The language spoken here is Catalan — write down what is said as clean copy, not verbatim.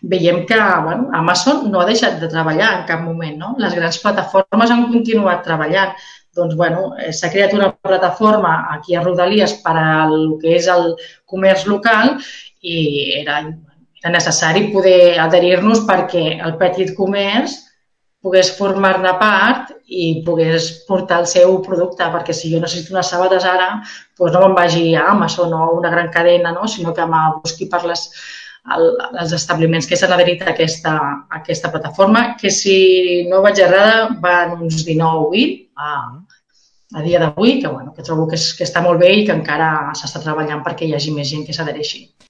veiem que Amazon no ha deixat de treballar en cap moment, no? Les grans plataformes han continuat treballant. Doncs, s'ha creat una plataforma aquí a Rodalies per al que és el comerç local i era necessari poder adherir-nos perquè el petit comerç pogués formar-ne part i pogués portar el seu producte, perquè si jo necessito unes sabates ara, doncs no me'n vagi a Amazon o a una gran cadena, no? Sinó que me busqui per els establiments que s'han adherit a aquesta plataforma, que si no vaig errada van uns 19 o 20 a dia d'avui, que trobo que està molt bé i que encara s'està treballant perquè hi hagi més gent que s'adhereixi.